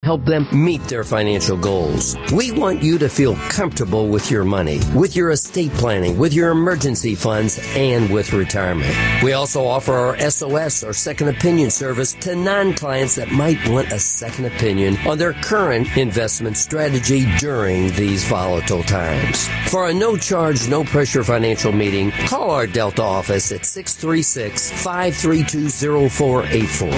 help them meet their financial goals. We want you to feel comfortable with your money, with your estate planning, with your emergency funds, and with retirement. We also offer our SOS, or second opinion service, to non-clients that might want a second opinion on their current investment strategy during these volatile times. For a no-charge, no-pressure financial meeting, call our Delta office at 636-532-0484.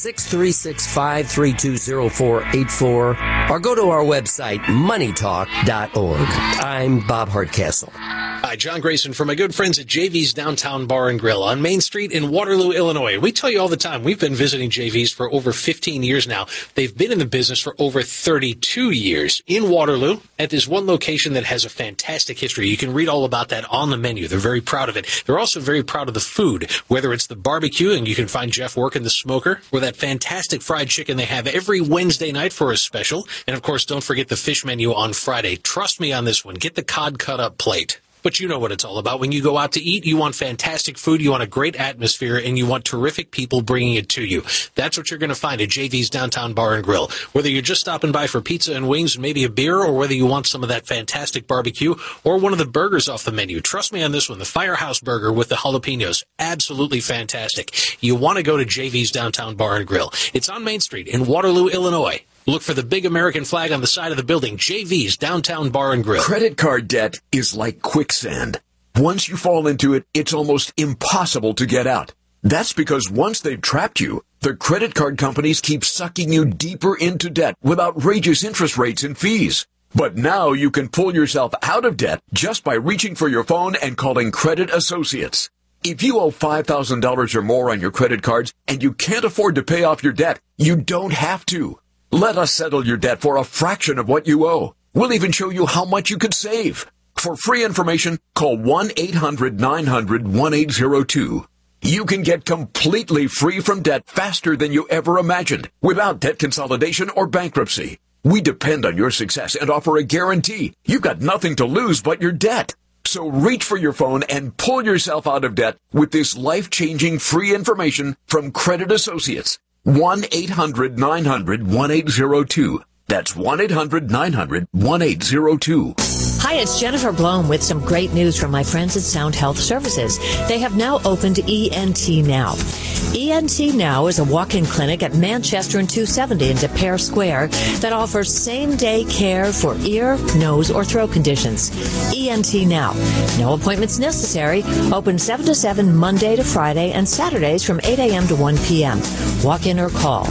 636-532-0484, or go to our website, moneytalk.org. I'm Bob Hardcastle. Hi, John Grayson from my good friends at JV's Downtown Bar and Grill on Main Street in Waterloo, Illinois. We tell you all the time, we've been visiting JV's for over 15 years now. They've been in the business for over 32 years in Waterloo at this one location that has a fantastic history. You can read all about that on the menu. They're very proud of it. They're also very proud of the food, whether it's the barbecue, and you can find Jeff working the smoker, or that fantastic fried chicken they have every Wednesday night for a special. And, of course, don't forget the fish menu on Friday. Trust me on this one. Get the cod cut-up plate. But you know what it's all about. When you go out to eat, you want fantastic food, you want a great atmosphere, and you want terrific people bringing it to you. That's what you're going to find at JV's Downtown Bar and Grill. Whether you're just stopping by for pizza and wings and maybe a beer, or whether you want some of that fantastic barbecue or one of the burgers off the menu, trust me on this one, the Firehouse Burger with the jalapenos, absolutely fantastic. You want to go to JV's Downtown Bar and Grill. It's on Main Street in Waterloo, Illinois. Look for the big American flag on the side of the building, JV's Downtown Bar and Grill. Credit card debt is like quicksand. Once you fall into it, it's almost impossible to get out. That's because once they've trapped you, the credit card companies keep sucking you deeper into debt with outrageous interest rates and fees. But now you can pull yourself out of debt just by reaching for your phone and calling Credit Associates. If you owe $5,000 or more on your credit cards and you can't afford to pay off your debt, you don't have to. Let us settle your debt for a fraction of what you owe. We'll even show you how much you could save. For free information, call 1-800-900-1802. You can get completely free from debt faster than you ever imagined, without debt consolidation or bankruptcy. We depend on your success and offer a guarantee. You've got nothing to lose but your debt. So reach for your phone and pull yourself out of debt with this life-changing free information from Credit Associates. 1-800-900-1802. That's 1-800-900-1802. Hi, it's Jennifer Blome with some great news from my friends at Sound Health Services. They have now opened ENT Now. ENT Now is a walk-in clinic at Manchester and 270 in De Pere Square that offers same-day care for ear, nose, or throat conditions. ENT Now. No appointments necessary. Open 7 to 7 Monday to Friday and Saturdays from 8 a.m. to 1 p.m. Walk in or call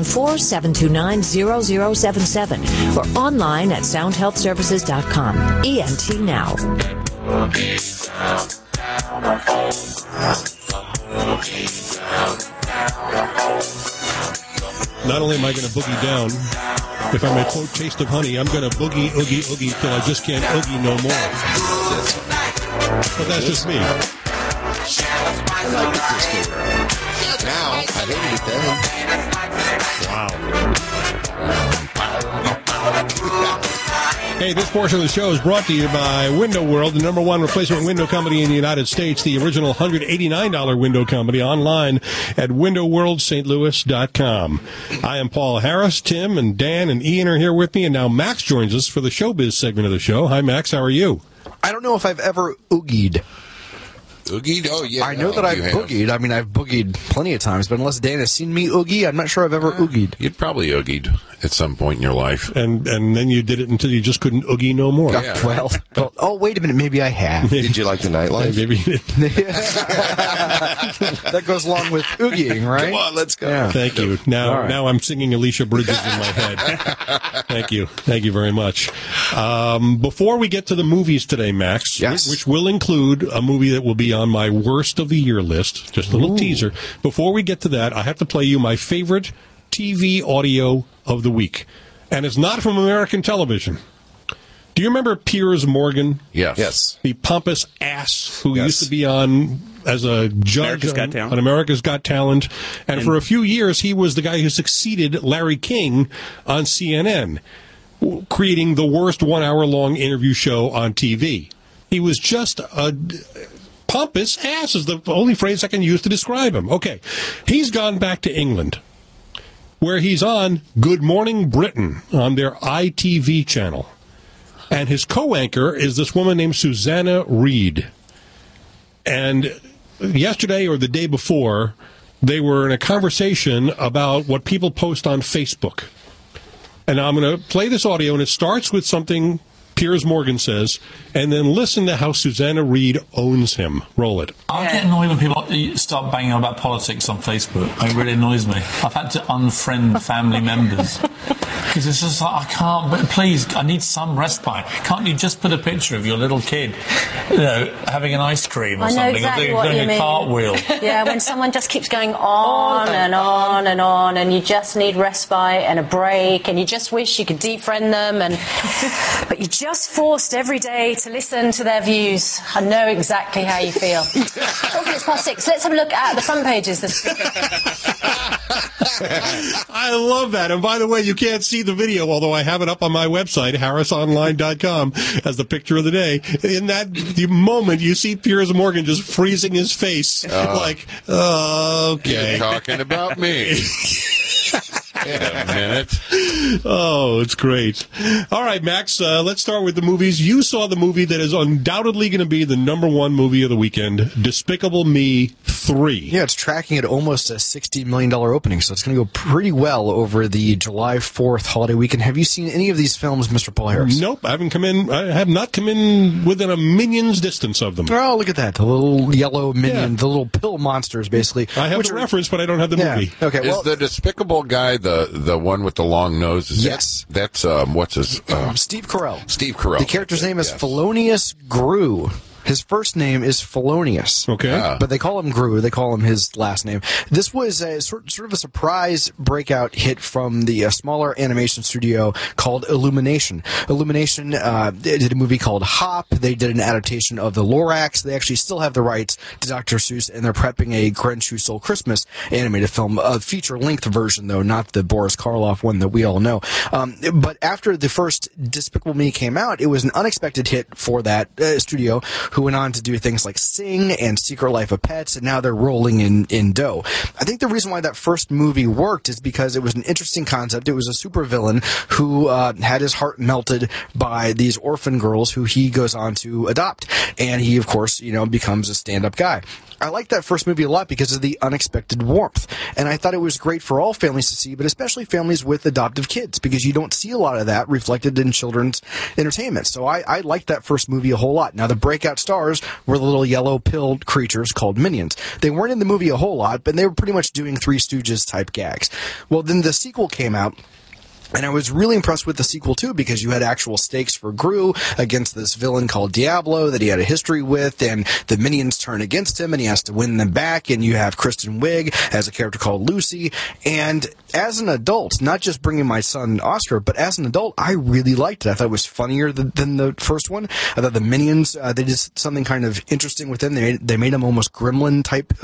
314-729-0077 or online at soundhealthservices.com. ENT Now. Not only am I going to boogie down, if I'm a quote taste of honey, I'm going to boogie, oogie, oogie till I just can't oogie no more. But that's just me. I like the disco era. Now, I hated it then. Wow. Hey, this portion of the show is brought to you by Window World, the number one replacement window company in the United States, the original $189 window company, online at windowworldstlouis.com. I am Paul Harris. Tim and Dan and Ian are here with me, and now Max joins us for the showbiz segment of the show. Hi, Max. How are you? I don't know if I've ever oogied. Oogied? Oh, yeah. I know that I've boogied. I mean, I've boogied plenty of times, but unless Dan has seen me oogie, I'm not sure I've ever oogied. You'd probably oogied at some point in your life. And then you did it until you just couldn't oogie no more. Yeah. Well, oh, wait a minute. Maybe I have. Did you like the nightlife? Maybe you did. That goes along with oogieing, right? Come on, let's go. Yeah. Thank you. Now I'm singing Alicia Bridges in my head. Thank you. Thank you very much. Before we get to the movies today, Max, yes, which will include a movie that will be on my worst of the year list, just a little teaser. Before we get to that, I have to play you my favorite TV audio of the week. And it's not from American television. Do you remember Piers Morgan? Yes. The pompous ass who used to be on as a judge on America's Got Talent. And for a few years, he was the guy who succeeded Larry King on CNN, creating the worst 1 hour long interview show on TV. He was just a pompous ass is the only phrase I can use to describe him. Okay. He's gone back to England. where he's on Good Morning Britain on their ITV channel. And his co-anchor is this woman named Susanna Reid. And yesterday or the day before, they were in a conversation about what people post on Facebook. And I'm going to play this audio, and it starts with something Piers Morgan says, and then listen to how Susanna Reid owns him. Roll it. I get annoyed when people start banging on about politics on Facebook. It really annoys me. I've had to unfriend family members because it's just like, I can't, but please, I need some respite. Can't you just put a picture of your little kid, having an ice cream or something, exactly or doing a cartwheel? Yeah, when someone just keeps going on and on and on, and you just need respite and a break, and you just wish you could defriend them, but you just forced every day to listen to their views. I know exactly how you feel. Talking it's past 6. Let's have a look at the front pages this week. I love that. And by the way, you can't see the video, although I have it up on my website, harrisonline.com, as the picture of the day. In that moment, you see Piers Morgan just freezing his face. Okay. You're talking about me. Wait a minute. Oh, it's great. All right, Max, let's start with the movies. You saw the movie that is undoubtedly going to be the #1 movie of the weekend, Despicable Me 3. Yeah, it's tracking at almost a $60 million opening, so it's going to go pretty well over the July 4th holiday weekend. Have you seen any of these films, Mr. Paul Harris? Nope, I have not come in within a minion's distance of them. Oh, look at that. The little yellow minion, the little pill monsters, basically. I have the reference, but I don't have the movie. Okay, well, is the Despicable guy the one with the long nose? Yes. That's what's his... Steve Carell. Steve Carell. The character's name is Felonious Gru. His first name is Felonious. Okay. But they call him Gru. They call him his last name. This was a sort of a surprise breakout hit from the smaller animation studio called Illumination. Illumination did a movie called Hop. They did an adaptation of The Lorax. They actually still have the rights to Dr. Seuss, and they're prepping a Grinch Who Stole Christmas animated film, a feature-length version, though, not the Boris Karloff one that we all know. But after the first Despicable Me came out, it was an unexpected hit for that studio, who went on to do things like Sing and Secret Life of Pets, and now they're rolling in dough. I think the reason why that first movie worked is because it was an interesting concept. It was a supervillain who had his heart melted by these orphan girls who he goes on to adopt. And he, of course, becomes a stand-up guy. I like that first movie a lot because of the unexpected warmth. And I thought it was great for all families to see, but especially families with adoptive kids, because you don't see a lot of that reflected in children's entertainment. So I liked that first movie a whole lot. Now, the breakout stars were the little yellow-pilled creatures called Minions. They weren't in the movie a whole lot, but they were pretty much doing Three Stooges-type gags. Well, then the sequel came out, and I was really impressed with the sequel, too, because you had actual stakes for Gru against this villain called Diablo that he had a history with, and the Minions turn against him, and he has to win them back, and you have Kristen Wiig as a character called Lucy. And as an adult, not just bringing my son Oscar, but as an adult, I really liked it. I thought it was funnier than the first one. I thought the Minions, they did something kind of interesting with them. They made them almost gremlin type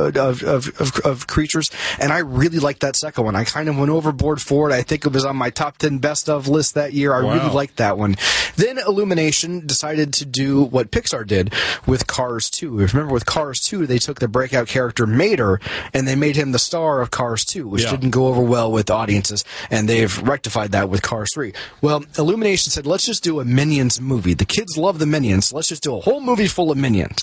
of creatures, and I really liked that second one. I kind of went overboard for it. I think it was on my top 10 best of list that year. I really liked that one. Then Illumination decided to do what Pixar did with Cars 2. If you remember with Cars 2, they took the breakout character Mater and they made him the star of Cars 2, which didn't go over well with audiences, and they've rectified that with Cars 3. Well, Illumination said, let's just do a Minions movie. The kids love the Minions. Let's just do a whole movie full of Minions.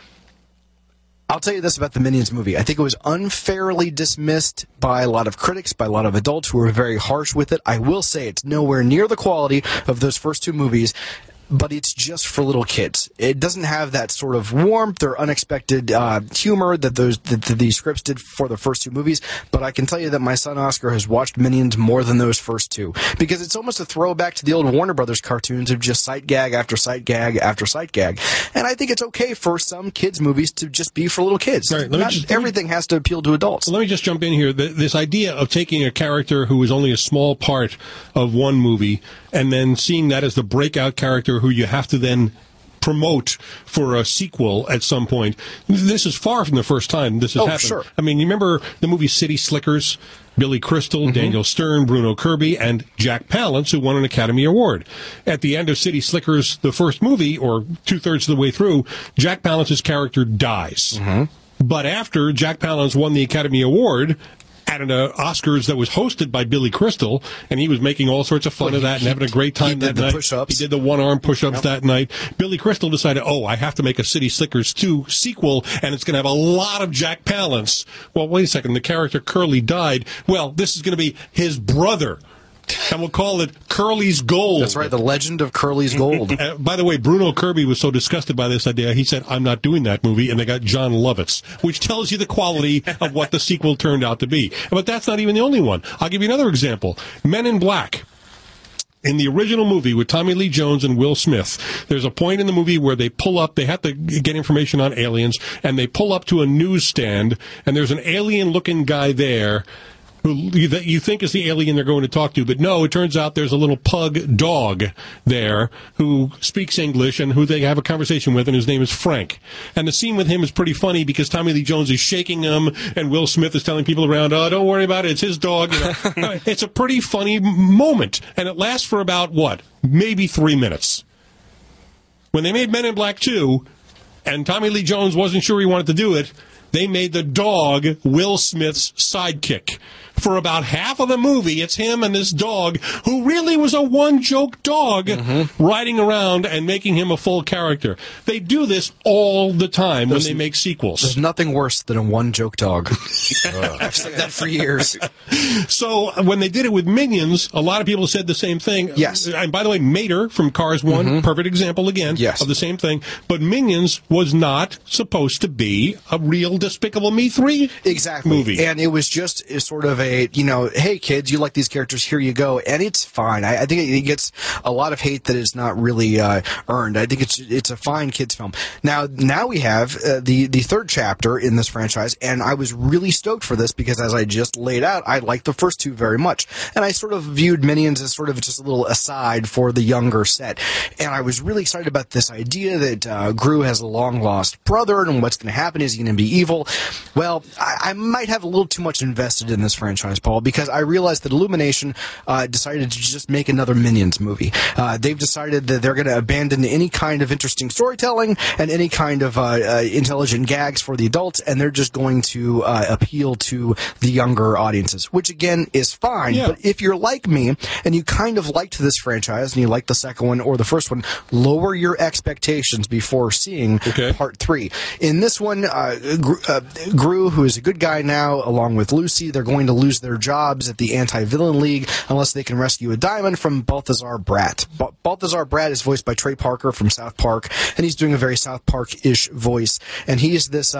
I'll tell you this about the Minions movie. I think it was unfairly dismissed by a lot of critics, by a lot of adults who were very harsh with it. I will say it's nowhere near the quality of those first two movies, but it's just for little kids. It doesn't have that sort of warmth or unexpected humor that these scripts did for the first two movies. But I can tell you that my son Oscar has watched Minions more than those first two, because it's almost a throwback to the old Warner Brothers cartoons of just sight gag after sight gag after sight gag. And I think it's okay for some kids' movies to just be for little kids. Right, Not everything has to appeal to adults. Let me just jump in here. This idea of taking a character who is only a small part of one movie and then seeing that as the breakout character who you have to then promote for a sequel at some point. This is far from the first time this has happened. Sure. I mean, you remember the movie City Slickers? Billy Crystal, Daniel Stern, Bruno Kirby, and Jack Palance, who won an Academy Award. At the end of City Slickers, the first movie, or two-thirds of the way through, Jack Palance's character dies. But after Jack Palance won the Academy Award, at an Oscars that was hosted by Billy Crystal, and he was making all sorts of fun of that and having a great time that night. Push-ups. He did the one-arm push-ups that night. Billy Crystal decided, I have to make a City Slickers 2 sequel, and it's going to have a lot of Jack Palance. Well, wait a second. The character Curly died. Well, this is going to be his brother. And we'll call it Curly's Gold. That's right, the legend of Curly's Gold. By the way, Bruno Kirby was so disgusted by this idea, he said, I'm not doing that movie, and they got John Lovitz, which tells you the quality of what the sequel turned out to be. But that's not even the only one. I'll give you another example. Men in Black. In the original movie with Tommy Lee Jones and Will Smith, there's a point in the movie where they pull up, they have to get information on aliens, and they pull up to a newsstand, and there's an alien-looking guy there who that you think is the alien they're going to talk to, but no, it turns out there's a little pug dog there who speaks English and who they have a conversation with, and his name is Frank. And the scene with him is pretty funny because Tommy Lee Jones is shaking him, and Will Smith is telling people around, don't worry about it, it's his dog. It's a pretty funny moment, and it lasts for about, maybe 3 minutes. When they made Men in Black 2, and Tommy Lee Jones wasn't sure he wanted to do it, they made the dog Will Smith's sidekick. For about half of the movie, it's him and this dog, who really was a one-joke dog, riding around and making him a full character. They do this all the time when they make sequels. There's nothing worse than a one-joke dog. I've said that for years. So when they did it with Minions, a lot of people said the same thing. Yes. And by the way, Mater from Cars 1, perfect example again of the same thing. But Minions was not supposed to be a real Despicable Me 3 movie. And it was just sort of hey kids, you like these characters, here you go, and it's fine. I think it gets a lot of hate that is not really earned. I think it's a fine kids film. Now we have the third chapter in this franchise, and I was really stoked for this because, as I just laid out, I liked the first two very much, and I sort of viewed Minions as sort of just a little aside for the younger set, and I was really excited about this idea that Gru has a long lost brother, and what's going to happen, is he going to be evil? Well, I might have a little too much invested in this franchise, Paul, because I realized that Illumination decided to just make another Minions movie. They've decided that they're going to abandon any kind of interesting storytelling and any kind of intelligent gags for the adults, and they're just going to appeal to the younger audiences, which again is fine. Yeah. But if you're like me and you kind of liked this franchise and you liked the second one or the first one, lower your expectations before seeing part 3. In this one, Gru, who is a good guy now, along with Lucy, they're going to lose their jobs at the Anti-Villain League unless they can rescue a diamond from Balthazar Bratt. Balthazar Bratt is voiced by Trey Parker from South Park, and he's doing a very South Park-ish voice. And he is this,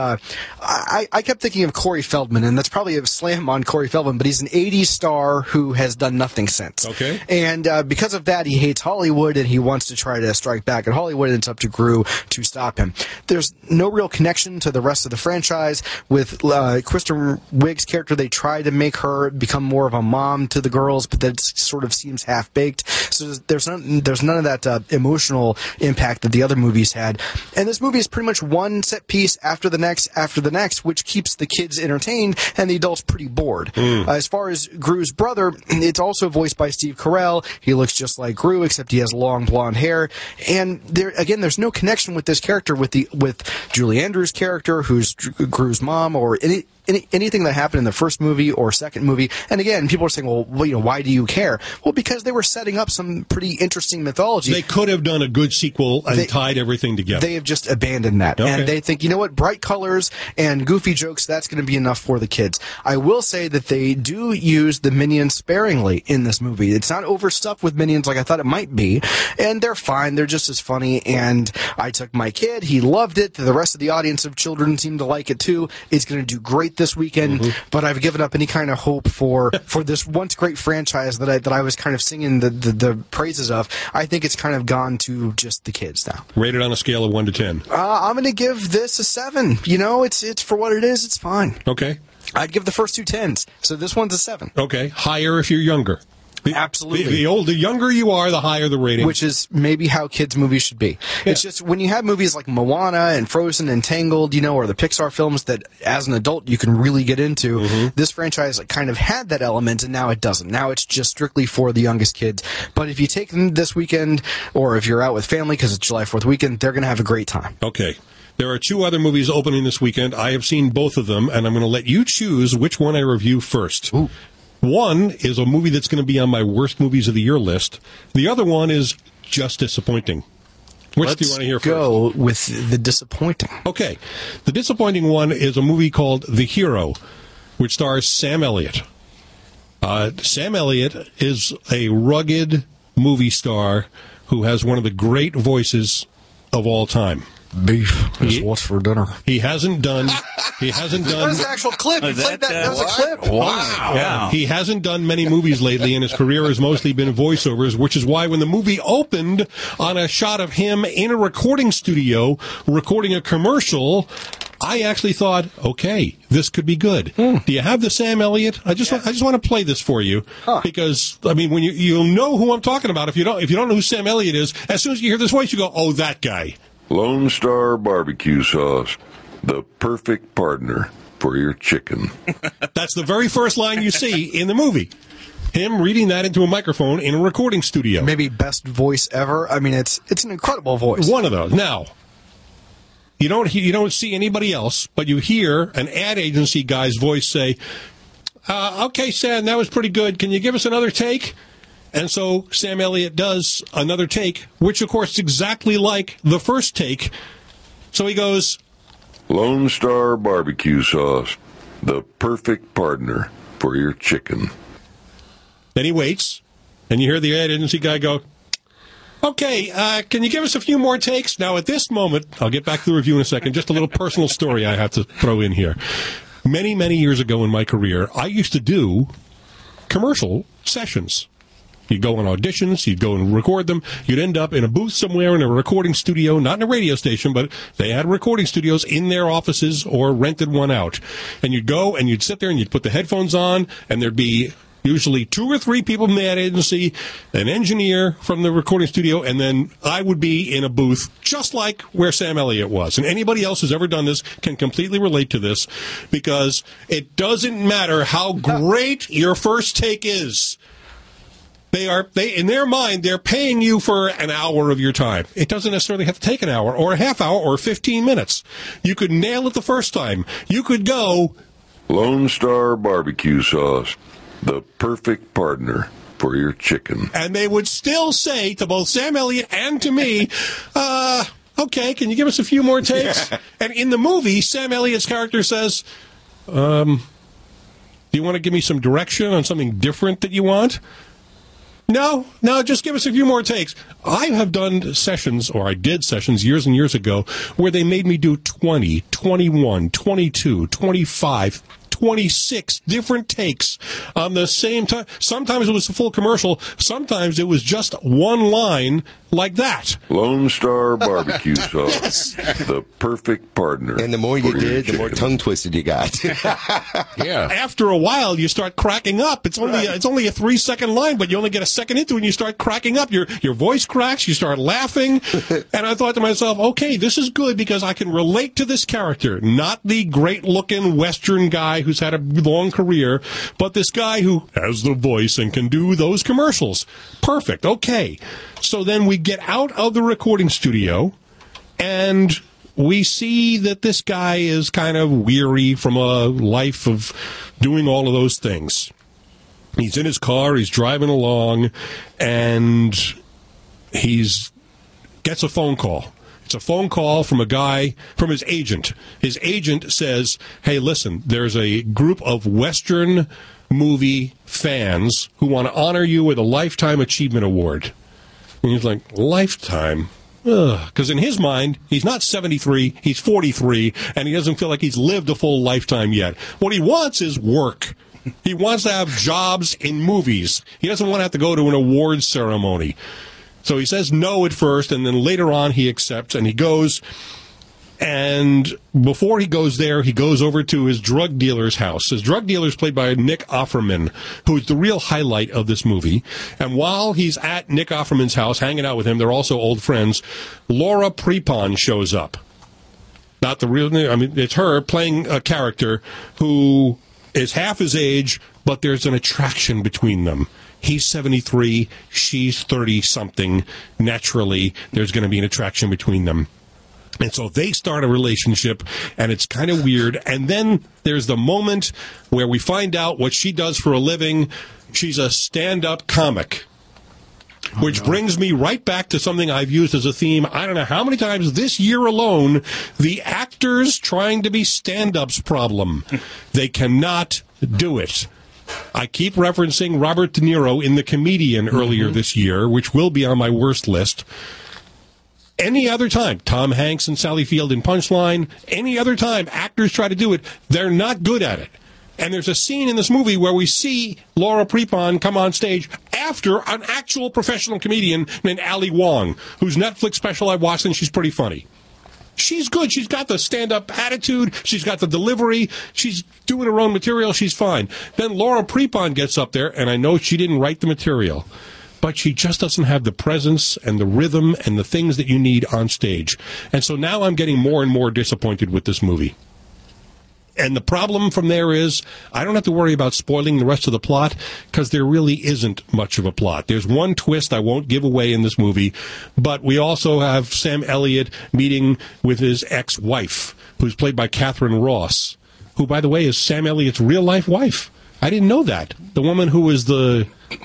I kept thinking of Corey Feldman, and that's probably a slam on Corey Feldman, but he's an 80s star who has done nothing since. Okay. And because of that, he hates Hollywood, and he wants to try to strike back at Hollywood, and it's up to Gru to stop him. There's no real connection to the rest of the franchise. With Kristen Wiig's character, they try to make her become more of a mom to the girls, but that sort of seems half-baked. So there's none of that emotional impact that the other movies had. And this movie is pretty much one set piece after the next, which keeps the kids entertained and the adults pretty bored. As far as Gru's brother, it's also voiced by Steve Carell. He looks just like Gru, except he has long blonde hair. And there's no connection with this character with Julie Andrews' character, who's Gru's mom, or anything that happened in the first movie or second movie. And again, people are saying, well, why do you care? Well, because they were setting up some pretty interesting mythology. They could have done a good sequel and tied everything together. They have just abandoned that. Okay. And they think, bright colors and goofy jokes, that's going to be enough for the kids. I will say that they do use the Minions sparingly in this movie. It's not overstuffed with Minions like I thought it might be. And they're fine. They're just as funny. And I took my kid. He loved it. The rest of the audience of children seemed to like it too. It's going to do great this weekend, but I've given up any kind of hope for this once great franchise that I was kind of singing the praises of. I think it's kind of gone to just the kids now. Rated on a scale of 1 to 10. I'm going to give this a 7. It's for what it is. It's fine. Okay. I'd give the first two 10s, so this one's a 7. Okay. Higher if you're younger. Absolutely. The younger you are, the higher the rating. Which is maybe how kids' movies should be. Yeah. It's just when you have movies like Moana and Frozen and Tangled, or the Pixar films that as an adult you can really get into, this franchise kind of had that element, and now it doesn't. Now it's just strictly for the youngest kids. But if you take them this weekend, or if you're out with family because it's July 4th weekend, they're going to have a great time. Okay. There are 2 other movies opening this weekend. I have seen both of them, and I'm going to let you choose which one I review first. Ooh. One is a movie that's going to be on my worst movies of the year list. The other one is just disappointing. Which do you want to hear first? Let's go with the disappointing. Okay. The disappointing one is a movie called The Hero, which stars Sam Elliott. Sam Elliott is a rugged movie star who has one of the great voices of all time. Beef is what's for dinner. He hasn't done. That was an actual clip. He played that. That was a clip. Wow. Yeah. He hasn't done many movies lately, and his career has mostly been voiceovers, which is why when the movie opened on a shot of him in a recording studio recording a commercial, I actually thought, okay, this could be good. Do you have the Sam Elliott? I just want to play this for you because I mean, when you'll know who I'm talking about if you don't know who Sam Elliott is. As soon as you hear this voice, you go, oh, that guy. Lone Star barbecue sauce, the perfect partner for your chicken. That's the very first line you see in the movie. Him reading that into a microphone in a recording studio. Maybe best voice ever. I mean, it's an incredible voice. One of those. Now, you don't see anybody else, but you hear an ad agency guy's voice say, okay, Sam, that was pretty good. Can you give us another take? And so Sam Elliott does another take, which, of course, is exactly like the first take. So he goes, Lone Star barbecue sauce, the perfect partner for your chicken. Then he waits, and you hear the ad agency guy go, okay, can you give us a few more takes? Now, at this moment, I'll get back to the review in a second, just a little personal story I have to throw in here. Many, many years ago in my career, I used to do commercial sessions. You'd go on auditions, you'd go and record them, you'd end up in a booth somewhere in a recording studio, not in a radio station, but they had recording studios in their offices or rented one out. And you'd go and you'd sit there and you'd put the headphones on, and there'd be usually 2 or 3 people from the ad agency, an engineer from the recording studio, and then I would be in a booth just like where Sam Elliott was. And anybody else who's ever done this can completely relate to this because it doesn't matter how great your first take is. They in their mind, they're paying you for an hour of your time. It doesn't necessarily have to take an hour or a half hour or 15 minutes. You could nail it the first time. You could go, Lone Star barbecue sauce, the perfect partner for your chicken. And they would still say to both Sam Elliott and to me, okay, can you give us a few more takes? And in the movie, Sam Elliott's character says, do you want to give me some direction on something different that you want? No, just give us a few more takes. I have done sessions, or I did sessions years and years ago, where they made me do 20, 21, 22, 25, 26 different takes on the same time. Sometimes it was a full commercial. Sometimes it was just one line like that. Lone Star barbecue sauce, the perfect partner. And the more you did, the more tongue twisted you got. Yeah. After a while, you start cracking up. It's only a 3-second line, but you only get a second into it, and you start cracking up. Your voice cracks. You start laughing. And I thought to myself, okay, this is good because I can relate to this character, not the great-looking Western guy who's had a long career, but this guy who has the voice and can do those commercials. Perfect. Okay. So then we get out of the recording studio, and we see that this guy is kind of weary from a life of doing all of those things. He's in his car, he's driving along, and gets a phone call. It's a phone call from a guy, from his agent. His agent says, hey, listen, there's a group of Western movie fans who want to honor you with a Lifetime Achievement Award. And he's like, lifetime? Because in his mind, he's not 73, he's 43, and he doesn't feel like he's lived a full lifetime yet. What he wants is work. He wants to have jobs in movies. He doesn't want to have to go to an awards ceremony. So he says no at first, and then later on he accepts, and he goes. And before he goes there, he goes over to his drug dealer's house. His drug dealer is played by Nick Offerman, who's the real highlight of this movie. And while he's at Nick Offerman's house, hanging out with him, they're also old friends, Laura Prepon shows up. Not the real, I mean, it's her playing a character who is half his age, but there's an attraction between them. He's 73, she's 30-something. Naturally, there's going to be an attraction between them. And so they start a relationship, and it's kind of weird. And then there's the moment where we find out what she does for a living. She's a stand-up comic. Which brings me right back to something I've used as a theme, I don't know how many times this year alone, the actors trying to be stand-ups problem. They cannot do it. I keep referencing Robert De Niro in The Comedian earlier this year, which will be on my worst list. Any other time, Tom Hanks and Sally Field in Punchline, any other time actors try to do it, they're not good at it. And there's a scene in this movie where we see Laura Prepon come on stage after an actual professional comedian named Ali Wong, whose Netflix special I watched, and she's pretty funny. She's good. She's got the stand-up attitude. She's got the delivery. She's doing her own material. She's fine. Then Laura Prepon gets up there, and I know she didn't write the material, but she just doesn't have the presence and the rhythm and the things that you need on stage. And so now I'm getting more and more disappointed with this movie. And the problem from there is I don't have to worry about spoiling the rest of the plot because there really isn't much of a plot. There's one twist I won't give away in this movie, but we also have Sam Elliott meeting with his ex-wife, who's played by Catherine Ross, who, by the way, is Sam Elliott's real-life wife. I didn't know that. The woman who was The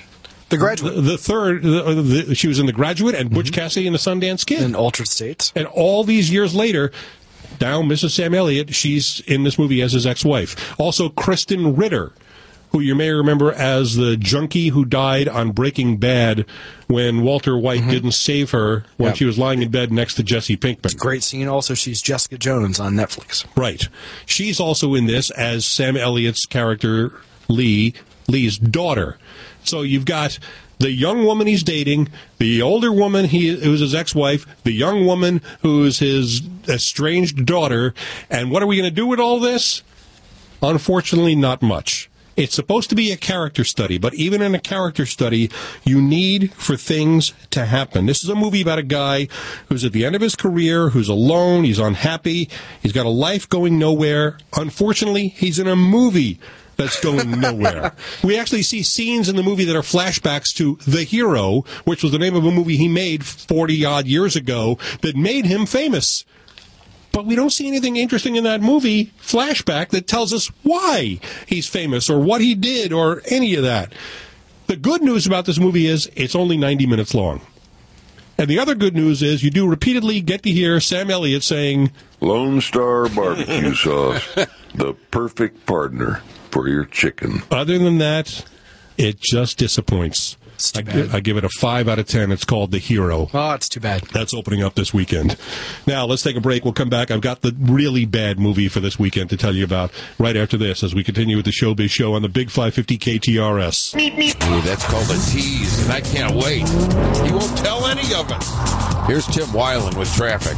Graduate. She was in The Graduate and Butch Cassidy and the Sundance Kid. And Altered States. And all these years later, now Mrs. Sam Elliott, she's in this movie as his ex-wife. Also, Kristen Ritter, who you may remember as the junkie who died on Breaking Bad when Walter White didn't save her when she was lying in bed next to Jesse Pinkman. Great scene. Also, she's Jessica Jones on Netflix. Right. She's also in this as Sam Elliott's character, Lee's daughter. So you've got the young woman he's dating, the older woman who's his ex-wife, the young woman who's his estranged daughter, and what are we going to do with all this? Unfortunately, not much. It's supposed to be a character study, but even in a character study, you need for things to happen. This is a movie about a guy who's at the end of his career, who's alone, he's unhappy, he's got a life going nowhere. Unfortunately, he's in a movie that's going nowhere. We actually see scenes in the movie that are flashbacks to The Hero, which was the name of a movie he made 40-odd years ago that made him famous. But we don't see anything interesting in that movie flashback that tells us why he's famous or what he did or any of that. The good news about this movie is it's only 90 minutes long. And the other good news is you do repeatedly get to hear Sam Elliott saying, Lone Star Barbecue Sauce, the perfect partner for your chicken. Other than that, it just disappoints. I give it a 5 out of 10. It's called The Hero. Oh, it's too bad. That's opening up this weekend. Now, let's take a break. We'll come back. I've got the really bad movie for this weekend to tell you about right after this as we continue with the Showbiz Show on the Big 550 KTRS. Ooh, that's called a tease, and I can't wait. He won't tell any of us. Here's Tim Weiland with traffic.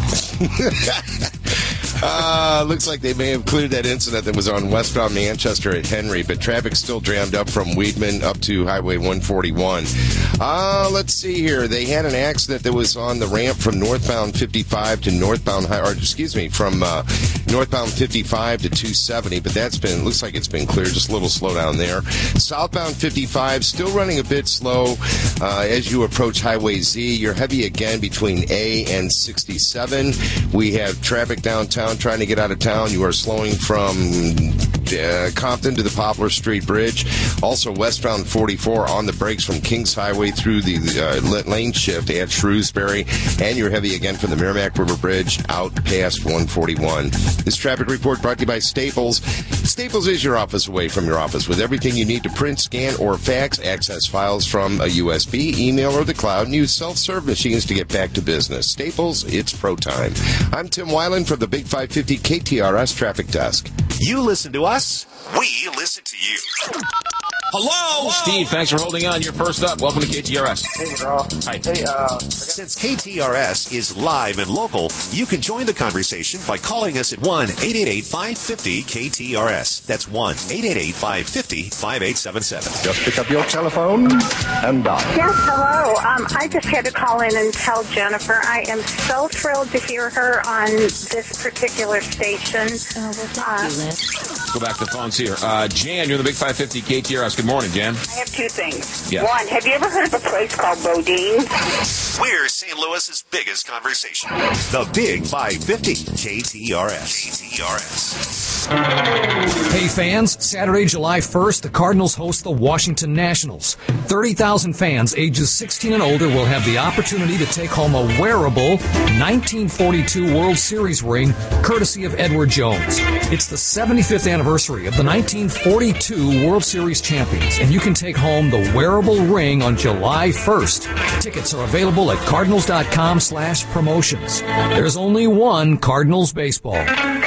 Looks like they may have cleared that incident that was on westbound Manchester at Henry, but traffic's still jammed up from Weedman up to Highway 141. Let's see here. They had an accident that was on the ramp from northbound 55 to northbound, from northbound 55 to 270, but looks like it's been cleared. Just a little slowdown there. Southbound 55 still running a bit slow as you approach Highway Z. You're heavy again between A and 67. We have traffic downtown trying to get out of town. You are slowing from Compton to the Poplar Street Bridge. Also westbound 44 on the brakes from Kings Highway through the lane shift at Shrewsbury. And you're heavy again from the Merrimack River Bridge out past 141. This traffic report brought to you by Staples. Staples is your office away from your office with everything you need to print, scan, or fax. Access files from a USB, email, or the cloud, and use self-serve machines to get back to business. Staples, it's pro time. I'm Tim Weiland from the Big 550 KTRS Traffic Desk. You listen to us, we listen to you. Hello? Steve, thanks for holding on. You're first up. Welcome to KTRS. Hey, Rob. Hi. Hey, since KTRS is live and local, you can join the conversation by calling us at 1-888-550-KTRS. That's 1-888-550-5877. Just pick up your telephone and dial. Yes, hello. I just had to call in and tell Jennifer I am so thrilled to hear her on this particular station. Let's go back to the phones here. Jan, you're the Big 550 KTRS. Good morning, Jan. I have two things. Yeah. One, have you ever heard of a place called Bodine? We're St. Louis's biggest conversation. The Big 550 KTRS. Hey fans, Saturday, July 1st, the Cardinals host the Washington Nationals. 30,000 fans ages 16 and older will have the opportunity to take home a wearable 1942 World Series ring courtesy of Edward Jones. It's the 75th anniversary of the 1942 World Series champions, and you can take home the wearable ring on July 1st. Tickets are available at cardinals.com/promotions. There's only one Cardinals baseball.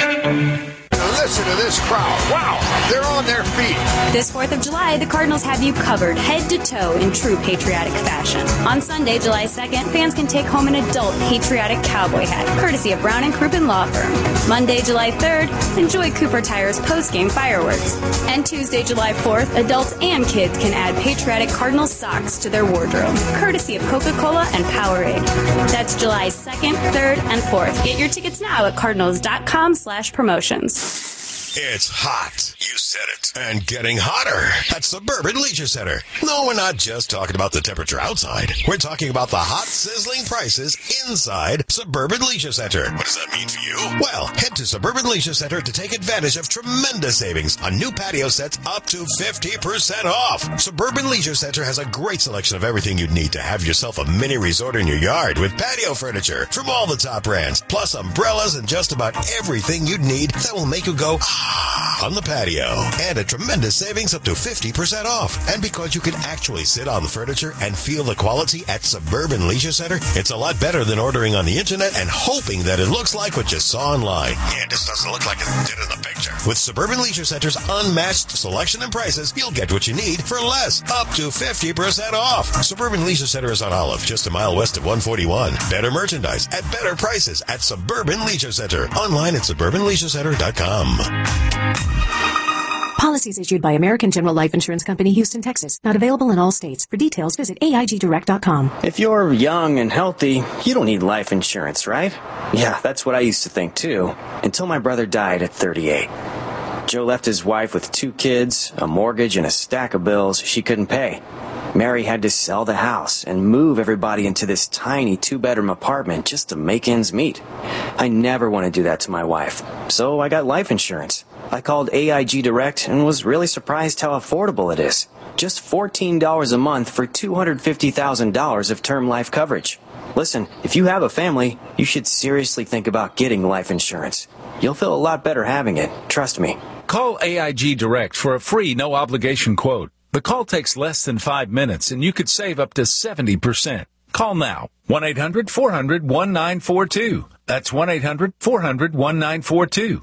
Listen to this crowd. Wow, they're on their feet. This 4th of July, the Cardinals have you covered head to toe in true patriotic fashion. On Sunday, July 2nd, fans can take home an adult patriotic cowboy hat, courtesy of Brown & Crouppen Law Firm. Monday, July 3rd, enjoy Cooper Tire's post-game fireworks. And Tuesday, July 4th, adults and kids can add patriotic Cardinals socks to their wardrobe, courtesy of Coca-Cola and Powerade. That's July 2nd, 3rd, and 4th. Get your tickets now at cardinals.com/promotions. It's hot. You said it. And getting hotter at Suburban Leisure Center. No, we're not just talking about the temperature outside. We're talking about the hot, sizzling prices inside Suburban Leisure Center. What does that mean for you? Well, head to Suburban Leisure Center to take advantage of tremendous savings on new patio sets up to 50% off. Suburban Leisure Center has a great selection of everything you'd need to have yourself a mini resort in your yard with patio furniture from all the top brands, plus umbrellas and just about everything you'd need that will make you go on the patio. And a tremendous savings up to 50% off. And because you can actually sit on the furniture and feel the quality at Suburban Leisure Center, it's a lot better than ordering on the internet and hoping that it looks like what you saw online. Yeah, this doesn't look like it did in the picture. With Suburban Leisure Center's unmatched selection and prices, you'll get what you need for less, up to 50% off. Suburban Leisure Center is on Olive, just a mile west of 141. Better merchandise at better prices at Suburban Leisure Center. Online at suburbanleisurecenter.com. Policies issued by American General Life Insurance Company, Houston, Texas. Not available in all states. For details, visit AIGdirect.com. If you're young and healthy, you don't need life insurance, right? Yeah, that's what I used to think, too. Until my brother died at 38. Joe left his wife with 2 kids, a mortgage, and a stack of bills she couldn't pay. Mary had to sell the house and move everybody into this tiny 2-bedroom apartment just to make ends meet. I never want to do that to my wife, so I got life insurance. I called AIG Direct and was really surprised how affordable it is. Just $14 a month for $250,000 of term life coverage. Listen, if you have a family, you should seriously think about getting life insurance. You'll feel a lot better having it, trust me. Call AIG Direct for a free no-obligation quote. The call takes less than 5 minutes, and you could save up to 70%. Call now. 1-800-400-1942. That's 1-800-400-1942.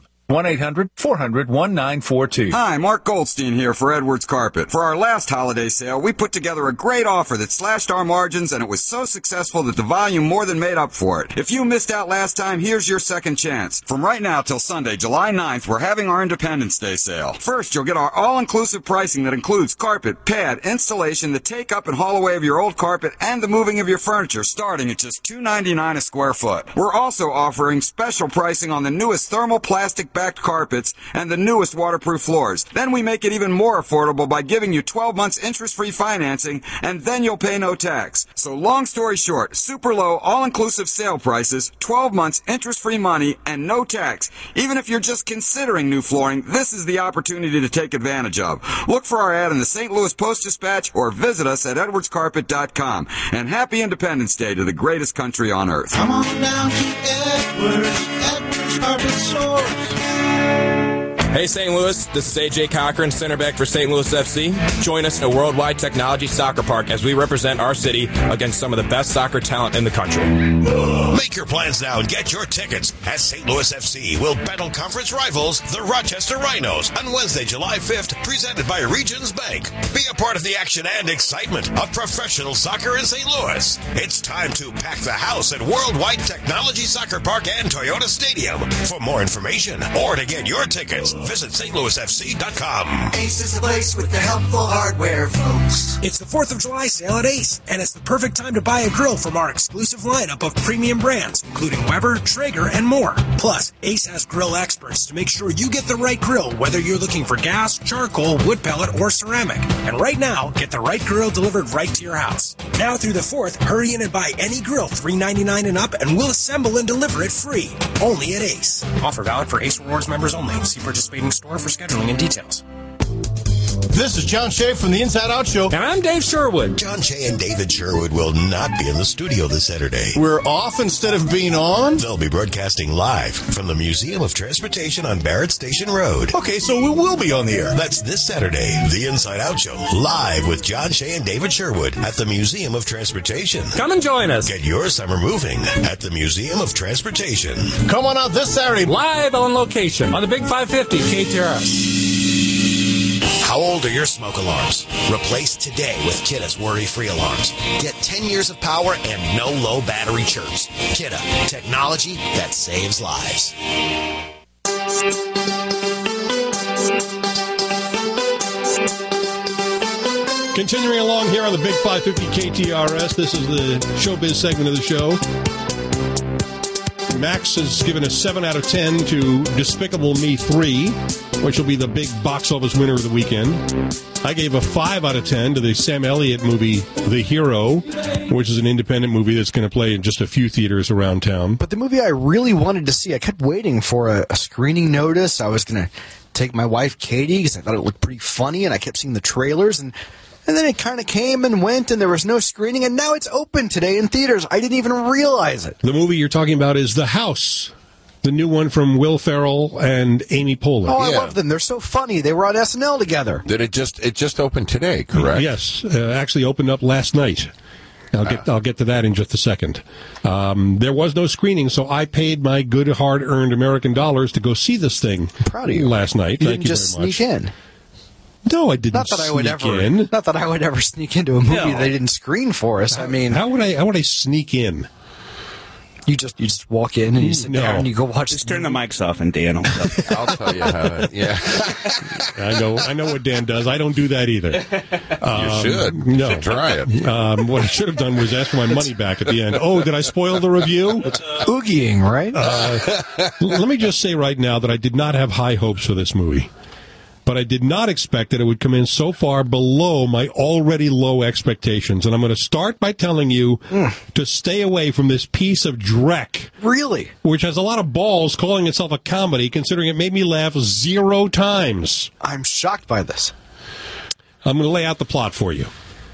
1-800-400-1942. Hi, Mark Goldstein here for Edwards Carpet. For our last holiday sale, we put together a great offer that slashed our margins, and it was so successful that the volume more than made up for it. If you missed out last time, here's your second chance. From right now till Sunday, July 9th, we're having our Independence Day sale. First, you'll get our all-inclusive pricing that includes carpet, pad, installation, the take-up and haul away of your old carpet, and the moving of your furniture, starting at just $2.99 a square foot. We're also offering special pricing on the newest thermoplastic backed carpets and the newest waterproof floors. Then we make it even more affordable by giving you 12 months interest-free financing, and then you'll pay no tax. So long story short, super low all-inclusive sale prices, 12 months interest-free money, and no tax. Even if you're just considering new flooring, this is the opportunity to take advantage of. Look for our ad in the St. Louis Post-Dispatch or visit us at edwardscarpet.com. And happy Independence Day to the greatest country on earth. Come on down to Edwards Carpet Stores. Hey St. Louis, this is AJ Cochran, center back for St. Louis FC. Join us in a worldwide technology soccer park as we represent our city against some of the best soccer talent in the country. Make your plans now and get your tickets as St. Louis FC will battle conference rivals, the Rochester Rhinos, on Wednesday, July 5th, presented by Regions Bank. Be a part of the action and excitement of professional soccer in St. Louis. It's time to pack the house at Worldwide Technology Soccer Park and Toyota Stadium. For more information or to get your tickets, Visit stlouisfc.com. Ace is the place with the helpful hardware, folks. It's the 4th of July sale at Ace, and it's the perfect time to buy a grill from our exclusive lineup of premium brands, including Weber, Traeger, and more. Plus, Ace has grill experts to make sure you get the right grill, whether you're looking for gas, charcoal, wood pellet, or ceramic. And right now, get the right grill delivered right to your house. Now through the 4th, hurry in and buy any grill $3.99 and up, and we'll assemble and deliver it free. Only at Ace. Offer valid for Ace Rewards members only. See participating store for scheduling and details. This is John Shea from the Inside Out Show. And I'm Dave Sherwood. John Shea and David Sherwood will not be in the studio this Saturday. We're off instead of being on? They'll be broadcasting live from the Museum of Transportation on Barrett Station Road. Okay, so we will be on the air. That's this Saturday, the Inside Out Show, live with John Shea and David Sherwood at the Museum of Transportation. Come and join us. Get your summer moving at the Museum of Transportation. Come on out this Saturday. Live on location on the Big 550 KTRS. How old are your smoke alarms? Replace today with Kidda's worry-free alarms. Get 10 years of power and no low battery chirps. Kidda, technology that saves lives. Continuing along here on the Big 550 KTRS, this is the showbiz segment of the show. Max has given a 7 out of 10 to Despicable Me 3, which will be the big box office winner of the weekend. I gave a 5 out of 10 to the Sam Elliott movie, The Hero, which is an independent movie that's going to play in just a few theaters around town. But the movie I really wanted to see, I kept waiting for a screening notice. I was going to take my wife, Katie, because I thought it looked pretty funny, and I kept seeing the trailers, and then it kind of came and went, and there was no screening, and now it's open today in theaters. I didn't even realize it. The movie you're talking about is The House, the new one from Will Ferrell and Amy Poehler. Oh, I love them. They're so funny. They were on SNL together. Did it just opened today, correct? Yes, actually opened up last night. I'll get to that in just a second. There was no screening, so I paid my good, hard-earned American dollars to go see this thing. I'm proud of you. Last night. You Thank didn't you just very much. sneak in. No, I didn't. Not that I would ever sneak into a movie they didn't screen for us. I mean, how would I sneak in? You just walk in and you sit there and you go watch. Just turn the mics off and Dan will. I'll tell you how. Yeah, I know what Dan does. I don't do that either. You should. No, you should try it. What I should have done was ask for my money back at the end. Oh, did I spoil the review? It's oogieing, right? Let me just say right now that I did not have high hopes for this movie. But I did not expect that it would come in so far below my already low expectations. And I'm going to start by telling you to stay away from this piece of dreck. Really? Which has a lot of balls calling itself a comedy, considering it made me laugh 0 times. I'm shocked by this. I'm going to lay out the plot for you.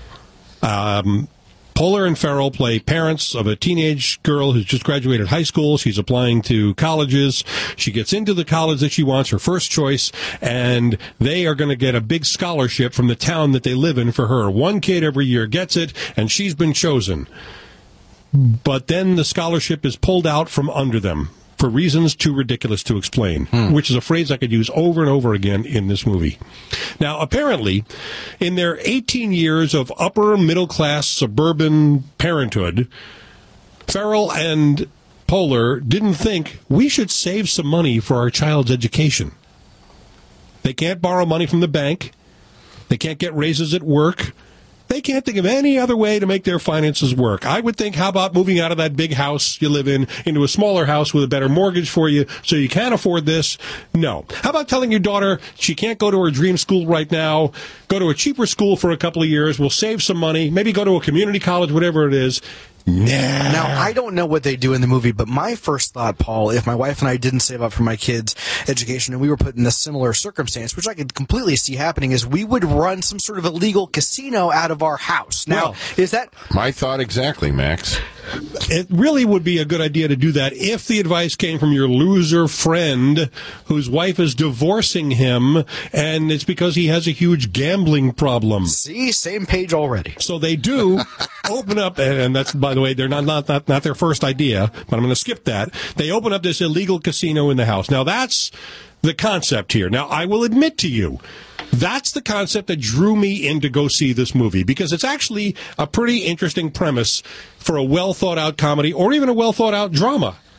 Poehler and Ferrell play parents of a teenage girl who's just graduated high school. She's applying to colleges. She gets into the college that she wants, her first choice, and they are going to get a big scholarship from the town that they live in for her. One kid every year gets it, and she's been chosen. But then the scholarship is pulled out from under them for reasons too ridiculous to explain, which is a phrase I could use over and over again in this movie. Now, apparently, in their 18 years of upper middle-class suburban parenthood, Ferrell and Poehler didn't think we should save some money for our child's education. They can't borrow money from the bank. They can't get raises at work. They can't think of any other way to make their finances work. I would think, how about moving out of that big house you live in into a smaller house with a better mortgage for you so you can afford this? No. How about telling your daughter she can't go to her dream school right now, go to a cheaper school for a couple of years, we'll save some money, maybe go to a community college, whatever it is. Nah. Now, I don't know what they do in the movie, but my first thought, Paul, if my wife and I didn't save up for my kids' education and we were put in a similar circumstance, which I could completely see happening, is we would run some sort of illegal casino out of our house. Now, is that... My thought exactly, Max. It really would be a good idea to do that if the advice came from your loser friend whose wife is divorcing him, and it's because he has a huge gambling problem. See? Same page already. So they do open up, and that's, by the way, they're not their first idea, but I'm going to skip that. They open up this illegal casino in the house. Now, that's the concept here. Now, I will admit to you, that's the concept that drew me in to go see this movie, because it's actually a pretty interesting premise for a well-thought-out comedy or even a well-thought-out drama.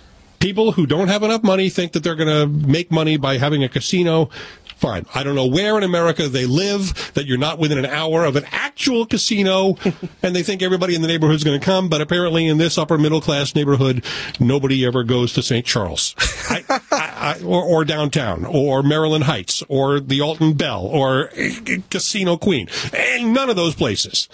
People who don't have enough money think that they're going to make money by having a casino. Fine. I don't know where in America they live, that you're not within an hour of an actual casino, and they think everybody in the neighborhood is going to come, but apparently in this upper middle class neighborhood, nobody ever goes to St. Charles, or downtown, or Maryland Heights, or the Alton Bell, or Casino Queen. And none of those places.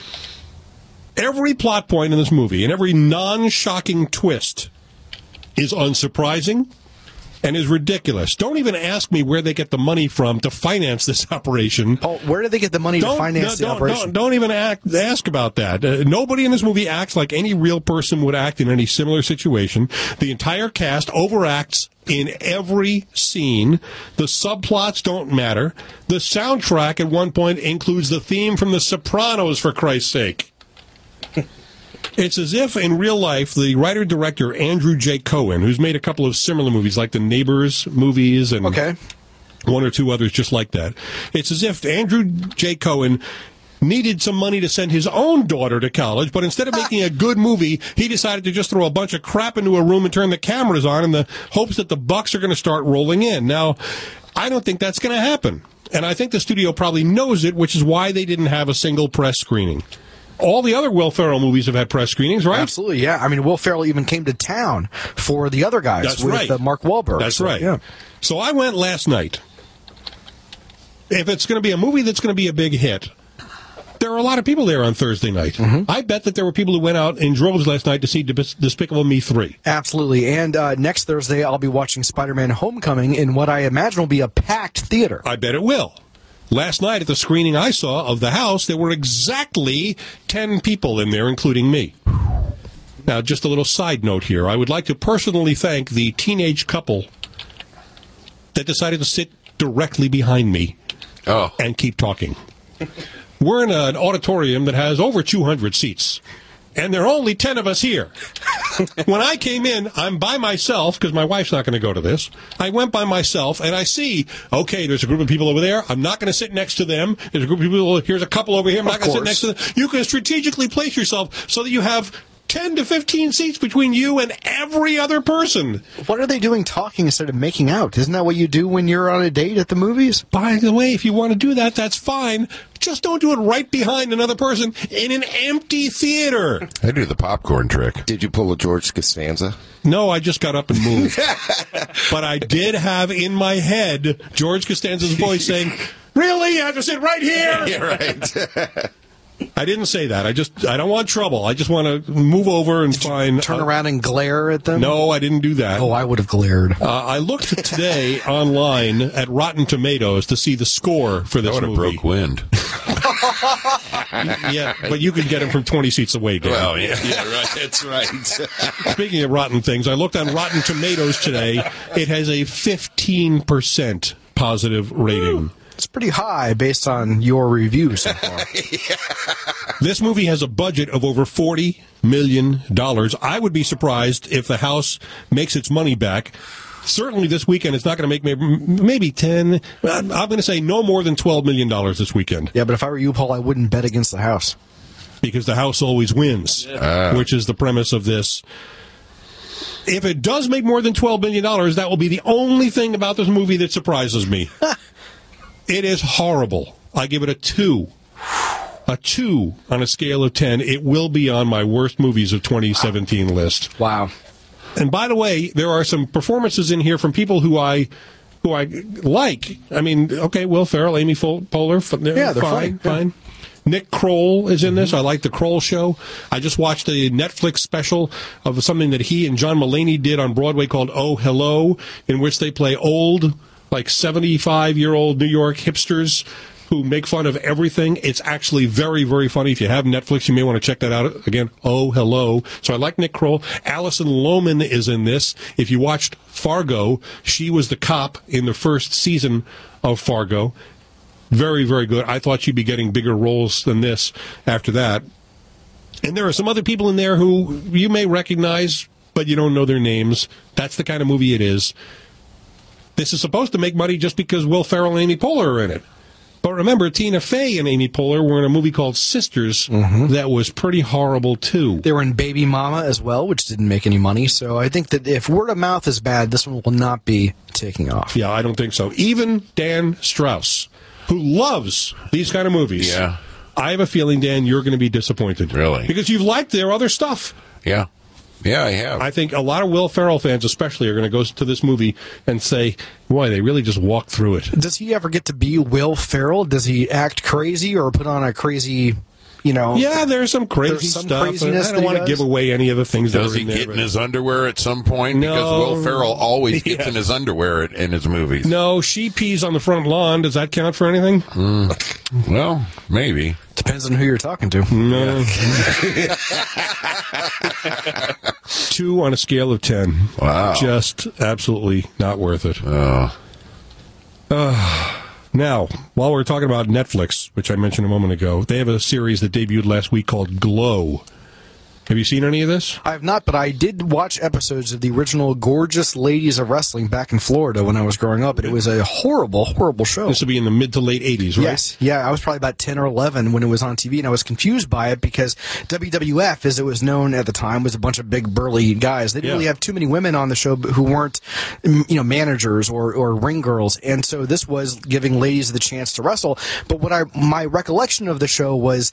Every plot point in this movie, and every non-shocking twist is unsurprising and is ridiculous. Don't even ask me where they get the money from to finance this operation. Paul, where do they get the money to finance the operation? Don't even ask about that. Nobody in this movie acts like any real person would act in any similar situation. The entire cast overacts in every scene. The subplots don't matter. The soundtrack at one point includes the theme from The Sopranos, for Christ's sake. It's as if, in real life, the writer-director Andrew J. Cohen, who's made a couple of similar movies, like the Neighbors movies and one or two others just like that, it's as if Andrew J. Cohen needed some money to send his own daughter to college, but instead of making a good movie, he decided to just throw a bunch of crap into a room and turn the cameras on in the hopes that the bucks are going to start rolling in. Now, I don't think that's going to happen. And I think the studio probably knows it, which is why they didn't have a single press screening. All the other Will Ferrell movies have had press screenings, right? Absolutely, yeah. I mean, Will Ferrell even came to town for the other guys. That's with right. Mark Wahlberg. That's right. Yeah. So I went last night. If it's going to be a movie that's going to be a big hit, there are a lot of people there on Thursday night. Mm-hmm. I bet that there were people who went out in droves last night to see Despicable Me 3. Absolutely. And next Thursday, I'll be watching Spider-Man Homecoming in what I imagine will be a packed theater. I bet it will. Last night at the screening I saw of The House, there were exactly 10 people in there, including me. Now, just a little side note here. I would like to personally thank the teenage couple that decided to sit directly behind me and keep talking. We're in an auditorium that has over 200 seats, and there are only 10 of us here. When I came in, I'm by myself, because my wife's not going to go to this. I went by myself, and I see, okay, there's a group of people over there. I'm not going to sit next to them. There's a group of people, here's a couple over here. I'm not going to sit next to them. You can strategically place yourself so that you have 10 to 15 seats between you and every other person. What are they doing talking instead of making out? Isn't that what you do when you're on a date at the movies? By the way, if you want to do that, that's fine. Just don't do it right behind another person in an empty theater. I do the popcorn trick. Did you pull a George Costanza? No, I just got up and moved. But I did have in my head George Costanza's voice saying, "Really? You have to sit right here?" Yeah, right. I didn't say that. I don't want trouble. I just want to move over and find... Turn around and glare at them? No, I didn't do that. Oh, I would have glared. I looked today online at Rotten Tomatoes to see the score for this movie. Broke wind. Yeah, but you could get him from 20 seats away, Dan. Well, yeah, right. That's right. Speaking of rotten things, I looked on Rotten Tomatoes today. It has a 15% positive rating. It's pretty high based on your review so far. This movie has a budget of over $40 million. I would be surprised if The House makes its money back. Certainly this weekend it's not going to make maybe 10. I'm going to say no more than $12 million this weekend. Yeah, but if I were you, Paul, I wouldn't bet against The House. Because The House always wins, which is the premise of this. If it does make more than $12 million, that will be the only thing about this movie that surprises me. It is horrible. I give it a 2. A 2 on a scale of 10. It will be on my worst movies of 2017 list. Wow. And by the way, there are some performances in here from people who I like. I mean, okay, Will Ferrell, Amy Poehler, yeah, they're fine. Nick Kroll is in this. I like the Kroll Show. I just watched a Netflix special of something that he and John Mulaney did on Broadway called Oh, Hello, in which they play old, like 75-year-old New York hipsters who make fun of everything. It's actually very, very funny. If you have Netflix, you may want to check that out. Again, Oh, Hello. So I like Nick Kroll. Alison Lohman is in this. If you watched Fargo, she was the cop in the first season of Fargo. Very, very good. I thought she'd be getting bigger roles than this after that. And there are some other people in there who you may recognize, but you don't know their names. That's the kind of movie it is. This is supposed to make money just because Will Ferrell and Amy Poehler are in it. But remember, Tina Fey and Amy Poehler were in a movie called Sisters that was pretty horrible, too. They were in Baby Mama as well, which didn't make any money. So I think that if word of mouth is bad, this one will not be taking off. Yeah, I don't think so. Even Dan Strauss, who loves these kind of movies. Yeah. I have a feeling, Dan, you're going to be disappointed. Really? Because you've liked their other stuff. Yeah. Yeah, I have. I think a lot of Will Ferrell fans especially are going to go to this movie and say, boy, they really just walked through it. Does he ever get to be Will Ferrell? Does he act crazy or put on a crazy, Yeah, there's some crazy stuff. Craziness I don't want to give away any of the things that are in there. Does he get in his underwear at some point? No. Because Will Ferrell always gets in his underwear in his movies. No, she pees on the front lawn. Does that count for anything? Well, maybe. Depends on who you're talking to. No. 2 on a scale of 10. Wow. Just absolutely not worth it. Now, while we're talking about Netflix, which I mentioned a moment ago, they have a series that debuted last week called Glow. Have you seen any of this? I have not, but I did watch episodes of the original Gorgeous Ladies of Wrestling back in Florida when I was growing up, and it was a horrible, horrible show. This would be in the mid to late 80s, right? Yes. Yeah, I was probably about 10 or 11 when it was on TV, and I was confused by it because WWF, as it was known at the time, was a bunch of big, burly guys. They didn't really have too many women on the show who weren't, managers or ring girls, and so this was giving ladies the chance to wrestle. But my recollection of the show was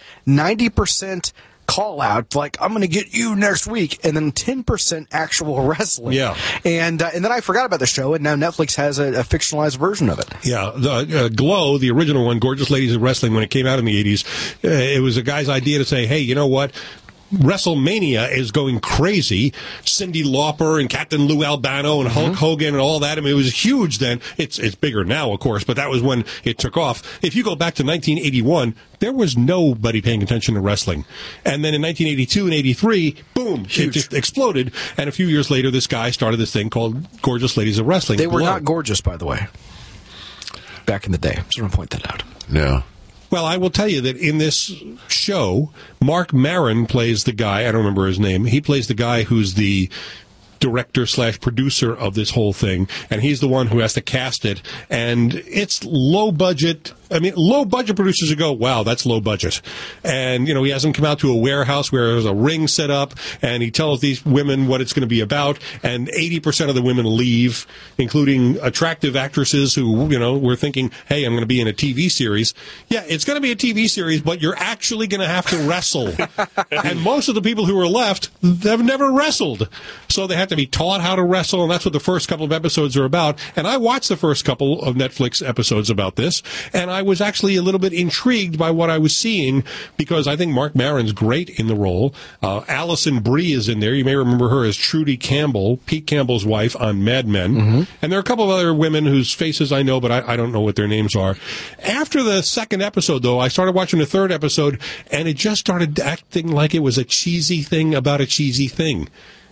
90% call out, like, I'm going to get you next week, and then 10% actual wrestling. Yeah. And then I forgot about the show, and now Netflix has a fictionalized version of it. Yeah. The Glow, the original one, Gorgeous Ladies of Wrestling, when it came out in the 80s, it was a guy's idea to say, hey, you know what? WrestleMania is going crazy. Cyndi Lauper and Captain Lou Albano and Hulk Hogan and all that. I mean, it was huge then. It's bigger now, of course, but that was when it took off. If you go back to 1981, there was nobody paying attention to wrestling. And then in 1982 and 83, boom, it just exploded. And a few years later, this guy started this thing called Gorgeous Ladies of Wrestling. They were not gorgeous, by the way, back in the day. I just want to point that out. No. Well, I will tell you that in this show, Mark Maron plays the guy, I don't remember his name, he plays the guy who's the director/producer of this whole thing, and he's the one who has to cast it, and it's low budget. I mean, low budget producers would go, wow, that's low budget. And, he has them come out to a warehouse where there's a ring set up, and he tells these women what it's going to be about, and 80% of the women leave, including attractive actresses who, were thinking, hey, I'm going to be in a TV series. Yeah, it's going to be a TV series, but you're actually going to have to wrestle. And most of the people who are left have never wrestled. So they have to be taught how to wrestle, and that's what the first couple of episodes are about. And I watched the first couple of Netflix episodes about this, and I was actually a little bit intrigued by what I was seeing because I think Mark Maron's great in the role. Alison Brie is in there. You may remember her as Trudy Campbell, Pete Campbell's wife on Mad Men. And there are a couple of other women whose faces I know, but I don't know what their names are. After the second episode, though, I started watching the third episode, and it just started acting like it was a cheesy thing about a cheesy thing.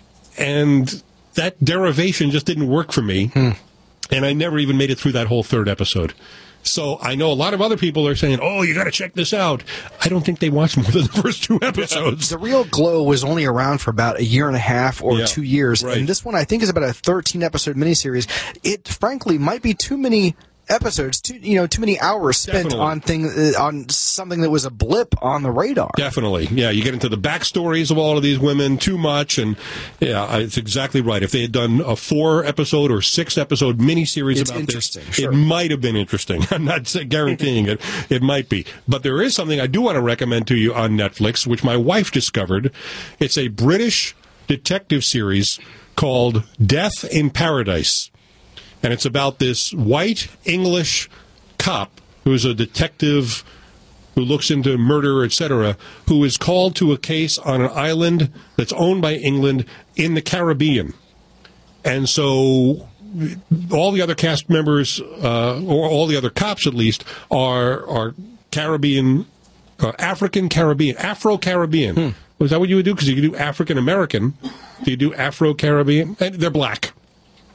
And that derivation just didn't work for me. And I never even made it through that whole third episode. So I know a lot of other people are saying, oh, you got to check this out. I don't think they watched more than the first 2 episodes. The real Glow was only around for about a year and a half or 2 years. Right. And this one, I think, is about a 13-episode miniseries. It, frankly, might be too many episodes, too many hours spent on something that was a blip on the radar. Definitely. Yeah, you get into the backstories of all of these women too much, and yeah, it's exactly right. If they had done a 4-episode or 6-episode miniseries about this, it might have been interesting. I'm not guaranteeing it. It might be. But there is something I do want to recommend to you on Netflix, which my wife discovered. It's a British detective series called Death in Paradise. And it's about this white English cop who's a detective who looks into murder, etc., who is called to a case on an island that's owned by England in the Caribbean. And so all the other cast members, or all the other cops at least, are Caribbean, African-Caribbean, Afro-Caribbean. Is that what you would do? Because you could do African-American. Do you do Afro-Caribbean? And they're black.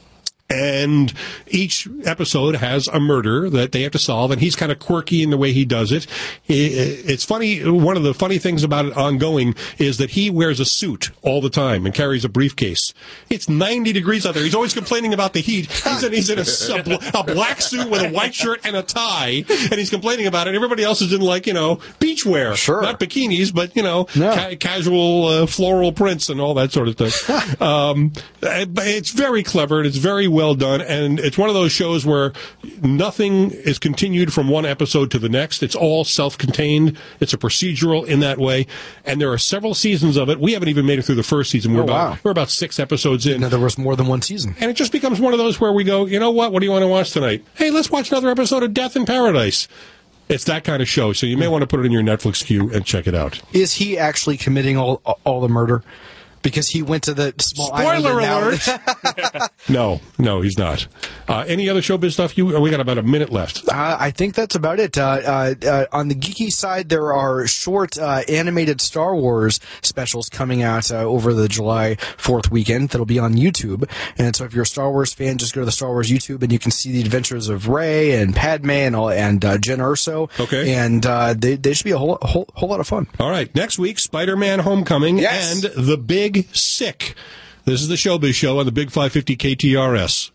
And each episode has a murder that they have to solve, and he's kind of quirky in the way he does it. It's funny. One of the funny things about it ongoing is that he wears a suit all the time and carries a briefcase. It's 90 degrees out there. He's always complaining about the heat. He's in a black suit with a white shirt and a tie, and he's complaining about it. Everybody else is in, like, beach wear. Sure. Not bikinis, but, casual floral prints and all that sort of thing. It's very clever, and it's very well done, and it's one of those shows where nothing is continued from one episode to the next. It's all self-contained. It's a procedural in that way, and there are several seasons of it. We haven't even made it through the first season. We're about 6 episodes in. There was more than one season. And it just becomes one of those where we go, you know what do you want to watch tonight? Hey, let's watch another episode of Death in Paradise. It's that kind of show, so you may want to put it in your Netflix queue and check it out. Is he actually committing all the murder? Because he went to the small island. Spoiler alert! No, he's not. Any other showbiz stuff? We got about a minute left. I think that's about it. On the geeky side, there are short animated Star Wars specials coming out over the July 4th weekend that'll be on YouTube. And so if you're a Star Wars fan, just go to the Star Wars YouTube and you can see the adventures of Rey and Padme and Jen Erso. Okay. And they should be a whole lot of fun. All right. Next week, Spider-Man Homecoming and The Big Sick. This is the Showbiz Show on the Big 550 KTRS.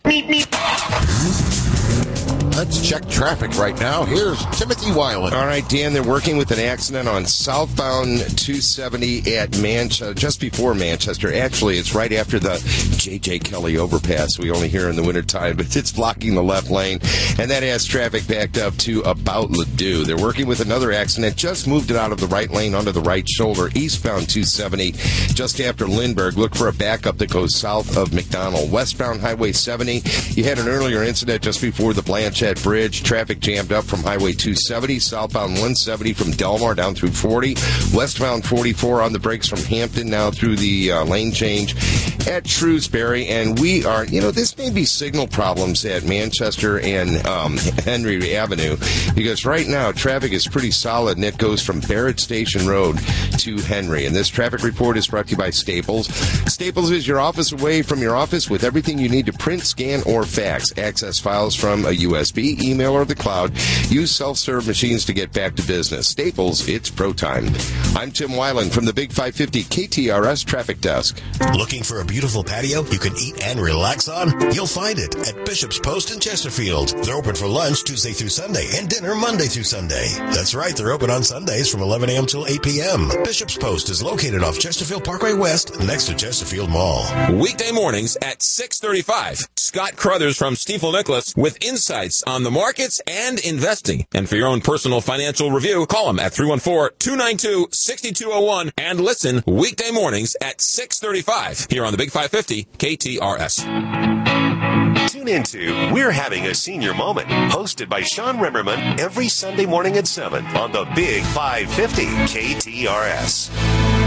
Let's check traffic right now. Here's Timothy Weiland. All right, Dan, they're working with an accident on southbound 270 at Manchester, just before Manchester. Actually, it's right after the J.J. Kelly overpass we only hear in the wintertime, but it's blocking the left lane, and that has traffic backed up to about Ladue. They're working with another accident, just moved it out of the right lane onto the right shoulder, eastbound 270, just after Lindbergh. Look for a backup that goes south of McDonald. Westbound Highway 70, you had an earlier incident just before the Blanchette Bridge. Traffic jammed up from Highway 270, southbound 170 from Delmar down through 40, westbound 44 on the brakes from Hampton now through the lane change at Shrewsbury. And we are, this may be signal problems at Manchester and Henry Avenue, because right now traffic is pretty solid, and it goes from Barrett Station Road to Henry. And this traffic report is brought to you by Staples. Staples is your office away from your office with everything you need to print, scan, or fax. Access files from a USB, email, or the cloud. Use self-serve machines to get back to business. Staples, it's pro time. I'm Tim Weiland from the Big 550 KTRS Traffic Desk. Looking for a beautiful patio you can eat and relax on? You'll find it at Bishop's Post in Chesterfield. They're open for lunch Tuesday through Sunday and dinner Monday through Sunday. That's right, they're open on Sundays from 11 a.m. till 8 p.m. Bishop's Post is located off Chesterfield Parkway West next to Chesterfield Mall. Weekday mornings at 6:35. Scott Crothers from Stifel Nicholas with insights on the markets and investing. And for your own personal financial review, call him at 314-292-6201 and listen weekday mornings at 6:35 here on the Big 550 KTRS. Tune into We're Having a Senior Moment, hosted by Sean Rimmerman every Sunday morning at 7 on the Big 550 KTRS.